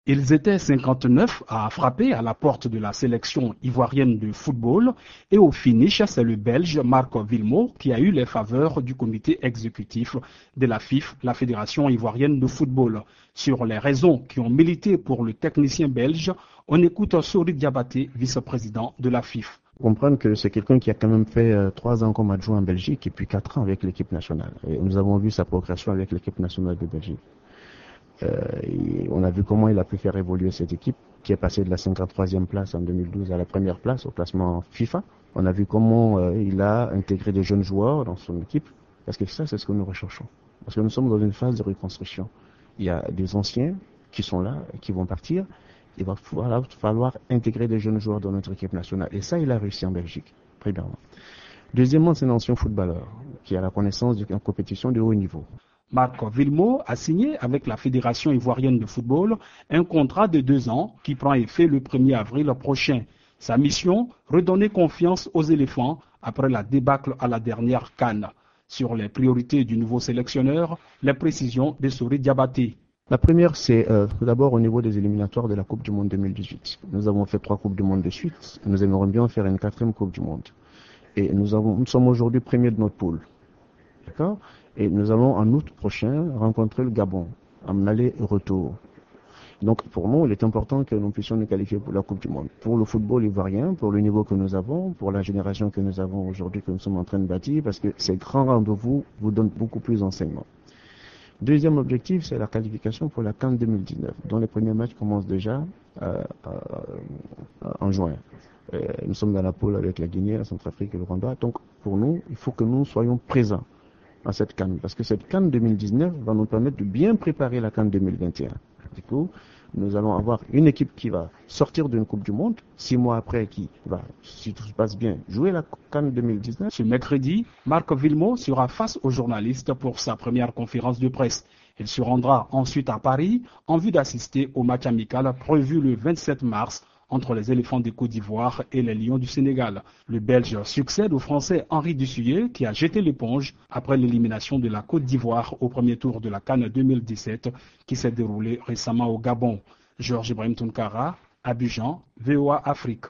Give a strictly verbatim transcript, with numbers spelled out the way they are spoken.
Ils étaient cinquante-neuf à frapper à la porte de la sélection ivoirienne de football et au finish, c'est le Belge Marc Villemot qui a eu les faveurs du comité exécutif de la F I F, la Fédération ivoirienne de football. Sur les raisons qui ont milité pour le technicien belge, on écoute Sori Diabaté, vice-président de la F I F. Comprendre que c'est quelqu'un qui a quand même fait euh, trois ans comme adjoint en Belgique et puis quatre ans avec l'équipe nationale. Et nous avons vu sa progression avec l'équipe nationale de Belgique. Euh, et on a vu comment il a pu faire évoluer cette équipe qui est passée de la cinquante-troisième place en deux mille douze à la première place au classement FIFA. On a vu comment euh, il a intégré des jeunes joueurs dans son équipe, parce que ça, c'est ce que nous recherchons. Parce que nous sommes dans une phase de reconstruction. Il y a des anciens qui sont là, qui vont partir. Il va falloir, falloir intégrer des jeunes joueurs dans notre équipe nationale. Et ça, il a réussi en Belgique. Très bien. Deuxièmement, c'est un ancien footballeur qui a la connaissance d'une compétition de haut niveau. Marc Villemot a signé avec la Fédération ivoirienne de football un contrat de deux ans qui prend effet le premier avril prochain. Sa mission, redonner confiance aux éléphants après la débâcle à la dernière CAN. Sur les priorités du nouveau sélectionneur, les précisions de Sori Diabaté. La première, c'est euh, d'abord au niveau des éliminatoires de la Coupe du Monde deux mille dix-huit. Nous avons fait trois Coupes du Monde de suite. Nous aimerions bien faire une quatrième Coupe du Monde. Et nous, avons, nous sommes aujourd'hui premiers de notre poule. D'accord ? Et nous allons en août prochain rencontrer le Gabon, en aller-retour. Donc pour nous, il est important que nous puissions nous qualifier pour la Coupe du Monde. Pour le football ivoirien, pour le niveau que nous avons, pour la génération que nous avons aujourd'hui, que nous sommes en train de bâtir, parce que ces grands rendez-vous vous donnent beaucoup plus d'enseignements. Deuxième objectif, c'est la qualification pour la CAN deux mille dix-neuf, dont les premiers matchs commencent déjà euh, euh, en juin. Euh, nous sommes dans la poule avec la Guinée, la Centrafrique et le Rwanda. Donc pour nous, il faut que nous soyons présents à cette CAN, parce que cette CAN deux mille dix-neuf va nous permettre de bien préparer la CAN deux mille vingt et un. Du coup, nous allons avoir une équipe qui va sortir d'une Coupe du Monde, six mois après qui va, si tout se passe bien, jouer la CAN deux mille dix-neuf. Ce mercredi, Marc Villemot sera face aux journalistes pour sa première conférence de presse. Il se rendra ensuite à Paris en vue d'assister au match amical prévu le vingt-sept mars entre les éléphants de Côte d'Ivoire et les lions du Sénégal. Le Belge succède au Français Henri Dussuyer qui a jeté l'éponge après l'élimination de la Côte d'Ivoire au premier tour de la CAN deux mille dix-sept qui s'est déroulée récemment au Gabon. Georges Ibrahim Tounkara, Abidjan, V O A Afrique.